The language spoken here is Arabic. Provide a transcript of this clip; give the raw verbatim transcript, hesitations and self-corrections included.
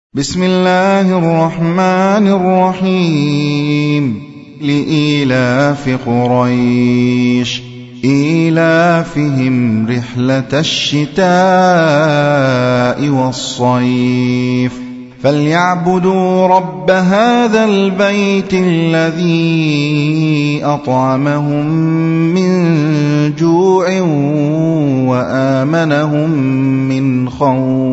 بسم الله الرحمن الرحيم لإيلاف قريش إيلافهم رحلة الشتاء والصيف فليعبدوا رب هذا البيت الذي أطعمهم من جوع وآمنهم من خوف.